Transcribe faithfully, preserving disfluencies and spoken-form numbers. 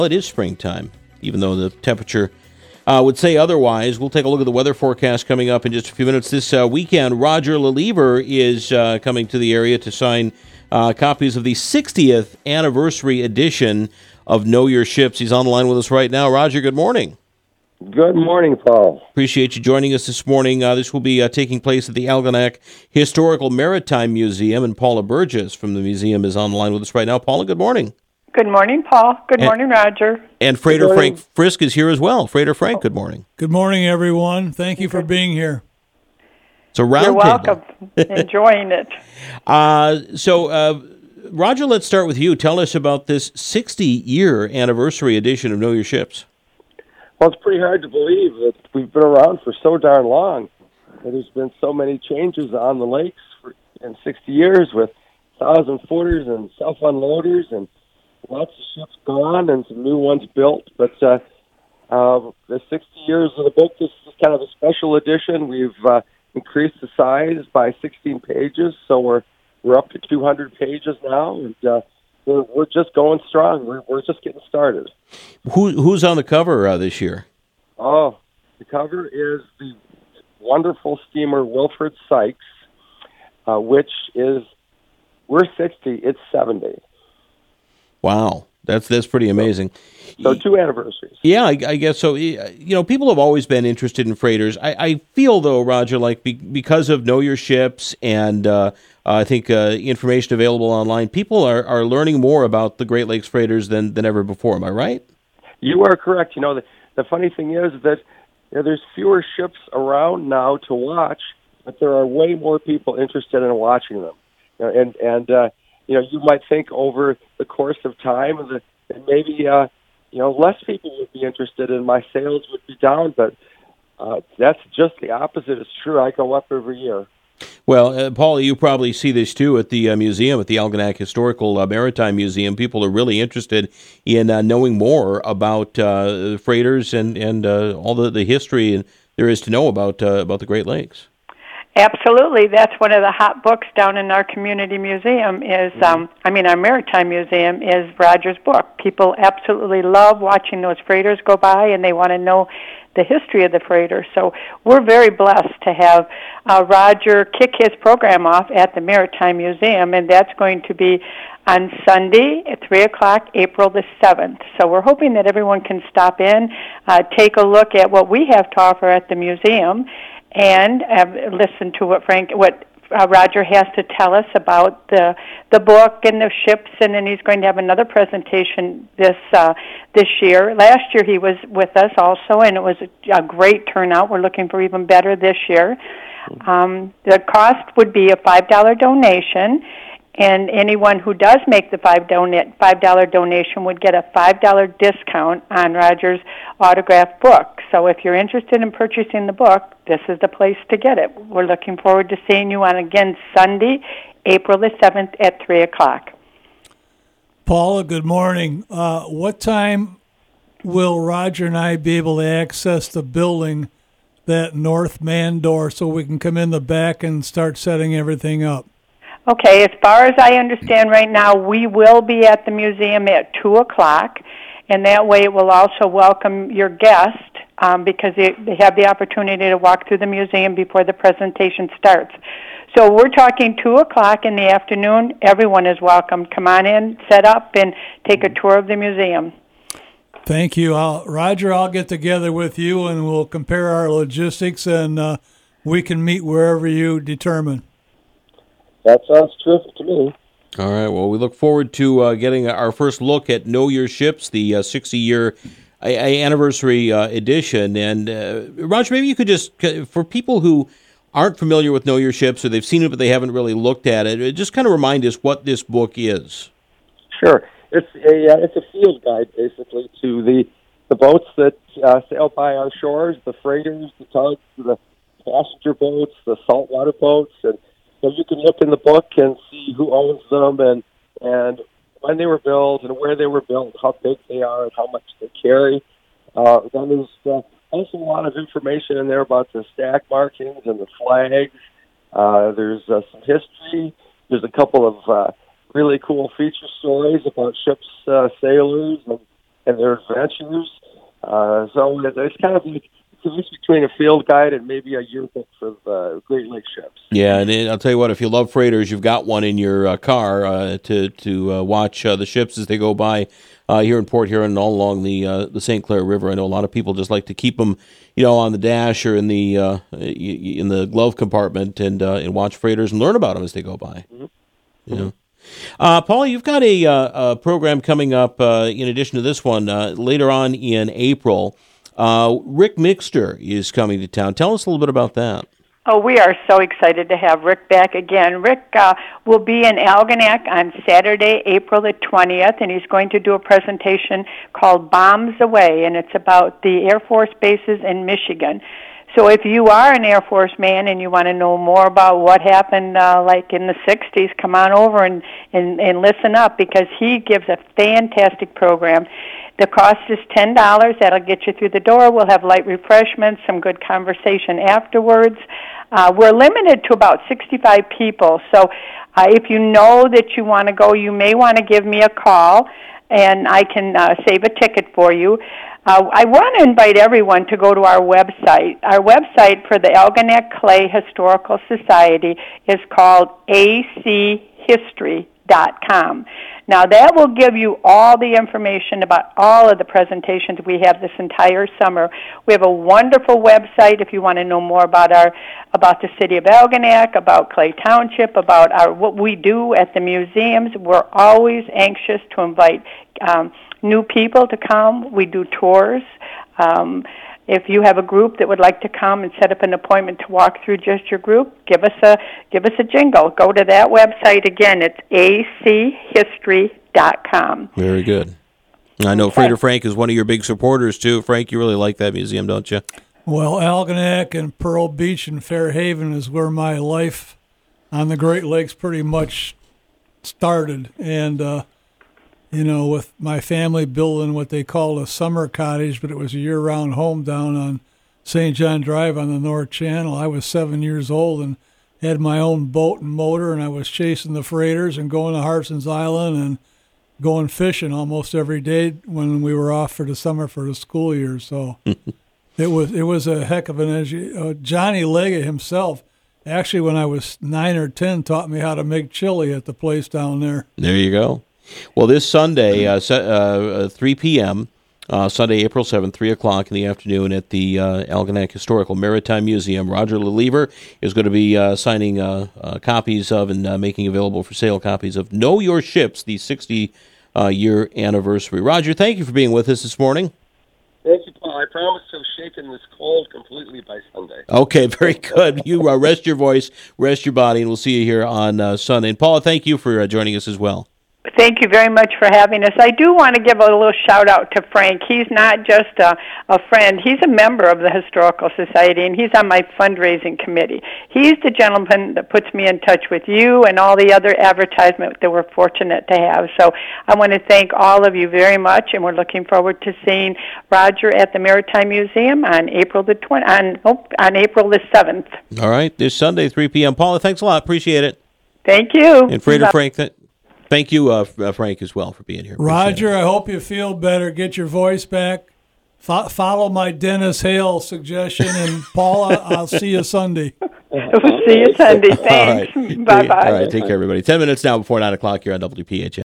Well, it is springtime, even though the temperature uh, would say otherwise. We'll take a look at the weather forecast coming up in just a few minutes. This uh, weekend, Roger Leliever is uh, coming to the area to sign uh, copies of the sixtieth anniversary edition of Know Your Ships. He's on the line with us right now. Roger, good morning. Good morning, Paul. Appreciate you joining us this morning. Uh, this will be uh, taking place at the Algonac Historical Maritime Museum, and Paula Burgess from the museum is on the line with us right now. Paula, good morning. Good morning, Paul. Good and, morning, Roger. And Freighter Frank Frisk is here as well. Freighter Frank, good morning. Good morning, everyone. Thank you for being here. It's a round You're welcome. table. Enjoying it. Uh, so, uh, Roger, let's start with you. Tell us about this sixty-year anniversary edition of Know Your Ships. Well, it's pretty hard to believe that we've been around for so darn long. There's been so many changes on the lakes for, in sixty years with thousand footers and self-unloaders and lots of ships gone and some new ones built. But uh, uh, the sixty years of the book, this is kind of a special edition. We've uh, increased the size by sixteen pages, so we're we're up to two hundred pages now, and uh, we're, we're just going strong. We're, we're just getting started. Who, who's on the cover uh, this year? Oh, the cover is the wonderful steamer Wilfred Sykes, uh, which is, we're sixty, it's seventy. Wow, that's that's pretty amazing. So, so two anniversaries. Yeah, I, I guess so. You know, people have always been interested in freighters. I, I feel, though, Roger, like be, because of Know Your Ships and uh, I think uh, information available online, people are, are learning more about the Great Lakes freighters than, than ever before. Am I right? You are correct. You know, the, the funny thing is that you know, there's fewer ships around now to watch, but there are way more people interested in watching them. You know, and, and uh, you know, you might think over the course of time that maybe, uh, you know, less people would be interested and my sales would be down, but uh, that's just the opposite. It's true. I go up every year. Well, uh, Paul, you probably see this too at the uh, museum, at the Algonac Historical uh, Maritime Museum. People are really interested in uh, knowing more about uh, freighters and and uh, all the, the history there is to know about uh, about the Great Lakes. Absolutely. That's one of the hot books down in our community museum is, um, I mean, our maritime museum is Roger's book. People absolutely love watching those freighters go by, and they want to know the history of the freighter. So we're very blessed to have uh, Roger kick his program off at the Maritime Museum, and that's going to be on Sunday at three o'clock, April the seventh. So we're hoping that everyone can stop in, uh, take a look at what we have to offer at the museum, and uh, listen to what Frank, what uh, Roger has to tell us about the the book and the ships, and then he's going to have another presentation this uh, this year. Last year he was with us also, and it was a, a great turnout. We're looking for even better this year. Um, the cost would be a five dollar donation, and anyone who does make the five donate five dollar donation would get a five dollar discount on Roger's autographed book. So if you're interested in purchasing the book, this is the place to get it. We're looking forward to seeing you on again Sunday, April the seventh at three o'clock. Paula, good morning. Uh, what time will Roger and I be able to access the building, that north man door, so we can come in the back and start setting everything up? Okay, as far as I understand right now, we will be at the museum at two o'clock, and that way it will also welcome your guest um, because they, they have the opportunity to walk through the museum before the presentation starts. So we're talking two o'clock in the afternoon. Everyone is welcome. Come on in, set up, and take a tour of the museum. Thank you. I'll, Roger, I'll get together with you, and we'll compare our logistics, and uh, we can meet wherever you determine. That sounds terrific to me. All right. Well, we look forward to uh, getting our first look at Know Your Ships, the uh, sixty-year anniversary uh, edition. And, uh, Roger, maybe you could just, for people who aren't familiar with Know Your Ships, or they've seen it but they haven't really looked at it, just kind of remind us what this book is. Sure. It's a uh, it's a field guide, basically, to the, the boats that uh, sail by our shores, the freighters, the tugs, the passenger boats, the saltwater boats, and so you can look in the book and see who owns them and and when they were built and where they were built, how big they are, and how much they carry. Uh, then there's uh, also a lot of information in there about the stack markings and the flags. Uh, there's uh, some history. There's a couple of uh, really cool feature stories about ships, uh, sailors, and and their adventures. Uh, so it's kind of like it's a mix between a field guide and maybe a yearbook for the Great Lakes ships. Yeah, and I'll tell you what, if you love freighters, you've got one in your uh, car uh, to to uh, watch uh, the ships as they go by uh, here in Port Huron and all along the uh, the Saint Clair River. I know a lot of people just like to keep them, you know, on the dash or in the uh, in the glove compartment and uh, and watch freighters and learn about them as they go by. Mm-hmm. You know. Uh, Paul, you've got a, uh, a program coming up uh, in addition to this one uh, later on in April. Uh, Rick Mixter is coming to town. Tell us a little bit about that. Oh, we are so excited to have Rick back again. Rick uh, will be in Algonac on Saturday, April the twentieth, and he's going to do a presentation called Bombs Away, and it's about the Air Force bases in Michigan. So if you are an Air Force man and you want to know more about what happened uh, like in the sixties, come on over and, and, and listen up, because he gives a fantastic program. The cost is ten dollars. That'll get you through the door. We'll have light refreshments, some good conversation afterwards. Uh, we're limited to about sixty-five people. So uh, if you know that you want to go, you may want to give me a call, and I can uh, save a ticket for you. Uh, I want to invite everyone to go to our website. Our website for the Algonac Clay Historical Society is called a c history dot com. Now, that will give you all the information about all of the presentations we have this entire summer. We have a wonderful website if you want to know more about our about the city of Algonac, about Clay Township, about our what we do at the museums. We're always anxious to invite um, new people to come. We do tours. Um, if you have a group that would like to come and set up an appointment to walk through just your group, give us a give us a jingle. Go to that website again. It's a c history dot com. Very good. I know Okay. Freighter Frank is one of your big supporters too. Frank, you really like that museum, don't you? Well, Algonac and Pearl Beach and Fairhaven is where my life on the Great Lakes pretty much started. And, uh, you know, with my family building what they called a summer cottage, but it was a year-round home down on Saint John Drive on the North Channel. I was seven years old and had my own boat and motor, and I was chasing the freighters and going to Harson's Island and going fishing almost every day when we were off for the summer for the school year. So it was it was a heck of an energy. Uh, Johnny Leggett himself, actually, when I was nine or ten, taught me how to make chili at the place down there. There you go. Well, this Sunday, uh, uh, three p.m., uh, Sunday, April seventh, three o'clock in the afternoon at the uh, Algonac Historical Maritime Museum, Roger Leliever is going to be uh, signing uh, uh, copies of and uh, making available for sale copies of Know Your Ships, the sixty-year anniversary. Roger, thank you for being with us this morning. Thank you, Paul. I promise to have shaken this cold completely by Sunday. Okay, very good. You uh, rest your voice, rest your body, and we'll see you here on uh, Sunday. And Paula, thank you for uh, joining us as well. Thank you very much for having us. I do want to give a little shout-out to Frank. He's not just a, a friend. He's a member of the Historical Society, and he's on my fundraising committee. He's the gentleman that puts me in touch with you and all the other advertisement that we're fortunate to have. So I want to thank all of you very much, and we're looking forward to seeing Roger at the Maritime Museum on April the twentieth, on, oh, on April the seventh. All right, this Sunday, three p.m. Paula, thanks a lot. Appreciate it. Thank you. And Freighter Bye. Frank, th- thank you, uh, uh, Frank, as well, for being here. Appreciate Roger, it. I hope you feel better. Get your voice back. Fo- follow my Dennis Hale suggestion, and Paula, I'll see you Sunday. We'll see you Sunday. All right. Thanks. Bye-bye. All right, take care, everybody. Ten minutes now before nine o'clock here on W P H N.